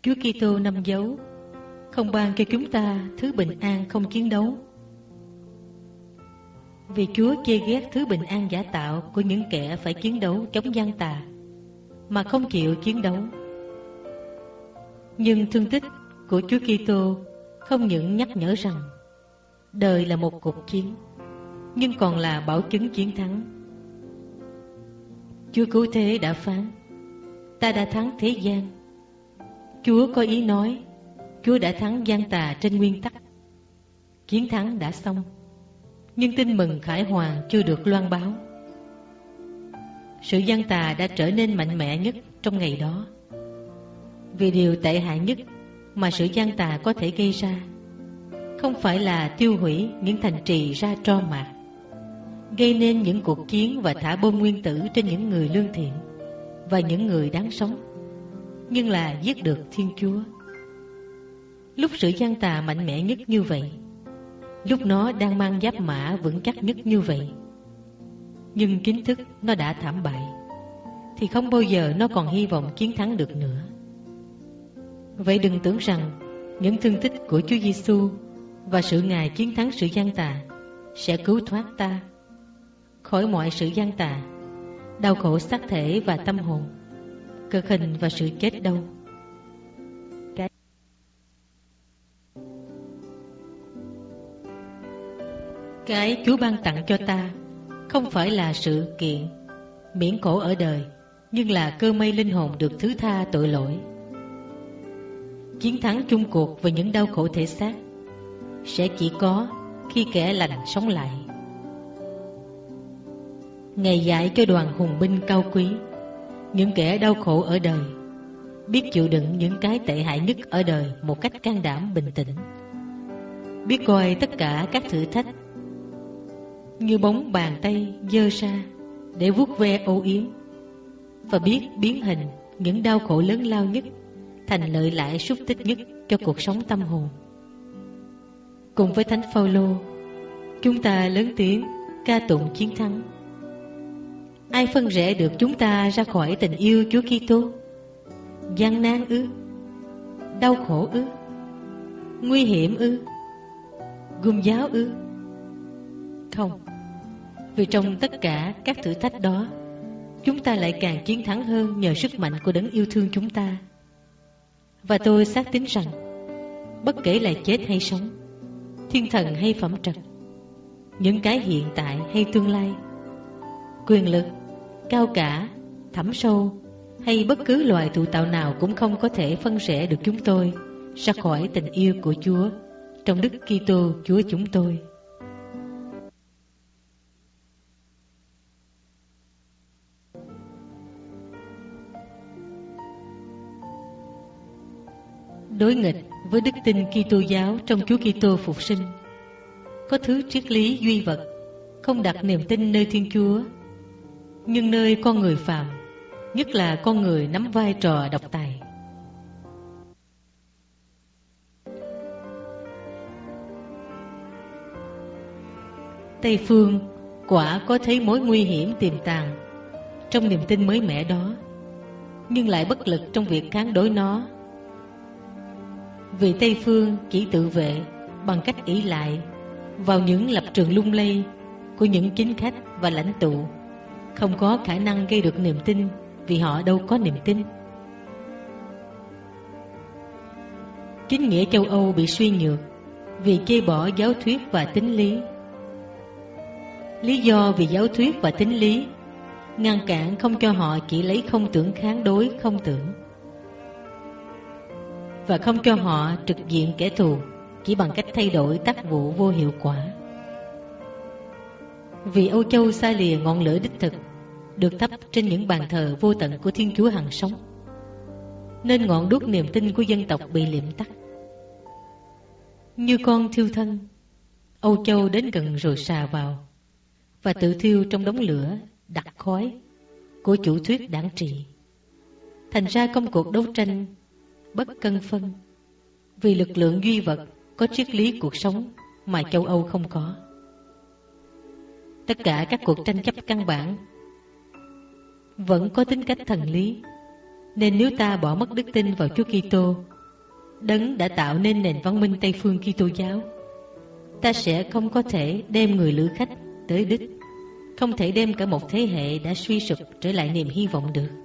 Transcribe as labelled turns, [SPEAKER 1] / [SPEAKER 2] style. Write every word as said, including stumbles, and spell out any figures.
[SPEAKER 1] Chúa Kitô năm dấu không ban cho chúng ta thứ bình an không chiến đấu. Vì Chúa chê ghét thứ bình an giả tạo của những kẻ phải chiến đấu chống gian tà mà không chịu chiến đấu. Nhưng thương tích của Chúa Kitô không những nhắc nhở rằng đời là một cuộc chiến, nhưng còn là bảo chứng chiến thắng. Chúa Cứu Thế đã phán: ta đã thắng thế gian. Chúa có ý nói Chúa đã thắng gian tà trên nguyên tắc. Chiến thắng đã xong, nhưng tin mừng khải hoàn chưa được loan báo. Sự gian tà đã trở nên mạnh mẽ nhất trong ngày đó. Vì điều tệ hại nhất mà sự gian tà có thể gây ra không phải là tiêu hủy những thành trì ra tro mạc, gây nên những cuộc chiến và thả bom nguyên tử trên những người lương thiện và những người đáng sống, nhưng là giết được Thiên Chúa. Lúc sự gian tà mạnh mẽ nhất như vậy, lúc nó đang mang giáp mã vững chắc nhất như vậy, nhưng chính thức nó đã thảm bại, thì không bao giờ nó còn hy vọng chiến thắng được nữa. Vậy đừng tưởng rằng những thương tích của Chúa Giêsu và sự Ngài chiến thắng sự gian tà sẽ cứu thoát ta khỏi mọi sự gian tà, đau khổ xác thể và tâm hồn, cực hình và sự chết đâu. Cái, cái Chúa ban tặng cho ta không phải là sự kiện miễn khổ ở đời, nhưng là cơ may linh hồn được thứ tha tội lỗi. Chiến thắng chung cuộc với những đau khổ thể xác sẽ chỉ có khi kẻ lành sống lại. Ngài dạy cho đoàn hùng binh cao quý, những kẻ đau khổ ở đời, biết chịu đựng những cái tệ hại nhất ở đời một cách can đảm bình tĩnh, biết coi tất cả các thử thách như bóng bàn tay giơ ra để vuốt ve âu yếm, và biết biến hình những đau khổ lớn lao nhất thành lợi lãi xúc tích nhất cho cuộc sống tâm hồn. Cùng với Thánh Phaolô, chúng ta lớn tiếng ca tụng chiến thắng. Ai phân rẽ được chúng ta ra khỏi tình yêu Chúa Kitô? Gian nan ư? Đau khổ ư? Nguy hiểm ư? Gươm giáo ư? Không. Vì trong tất cả các thử thách đó, chúng ta lại càng chiến thắng hơn nhờ sức mạnh của Đấng yêu thương chúng ta. Và tôi xác tín rằng bất kể là chết hay sống, thiên thần hay phẩm trật, những cái hiện tại hay tương lai, quyền lực, cao cả, thẳm sâu hay bất cứ loài thụ tạo nào cũng không có thể phân rẽ được chúng tôi ra khỏi tình yêu của Chúa trong Đức Kitô Chúa chúng tôi. Đối nghịch với đức tin Kitô giáo trong Chúa Kitô phục sinh, có thứ triết lý duy vật không đặt niềm tin nơi Thiên Chúa, nhưng nơi con người phàm, nhất là con người nắm vai trò độc tài. Tây phương quả có thấy mối nguy hiểm tiềm tàng trong niềm tin mới mẻ đó, nhưng lại bất lực trong việc kháng đối nó. Vì Tây phương chỉ tự vệ bằng cách ỷ lại vào những lập trường lung lay của những chính khách và lãnh tụ, không có khả năng gây được niềm tin vì họ đâu có niềm tin. Chính nghĩa châu Âu bị suy nhược vì chê bỏ giáo thuyết và tín lý. Lý do vì giáo thuyết và tín lý ngăn cản không cho họ chỉ lấy không tưởng kháng đối không tưởng, và không cho họ trực diện kẻ thù chỉ bằng cách thay đổi tác vụ vô hiệu quả. Vì Âu Châu xa lìa ngọn lửa đích thực được thắp trên những bàn thờ vô tận của Thiên Chúa hằng sống, nên ngọn đuốc niềm tin của dân tộc bị liệm tắt. Như con thiêu thân, Âu Châu đến gần rồi xà vào và tự thiêu trong đống lửa đặc khói của chủ thuyết đảng trị. Thành ra công cuộc đấu tranh bất cân phân vì lực lượng duy vật có triết lý cuộc sống mà châu Âu không có. Tất cả các cuộc tranh chấp căn bản vẫn có tính cách thần lý, nên nếu ta bỏ mất đức tin vào Chúa Kitô Đấng đã tạo nên nền văn minh Tây phương Kitô giáo, ta sẽ không có thể đem người lữ khách tới đích, không thể đem cả một thế hệ đã suy sụp trở lại niềm hy vọng được.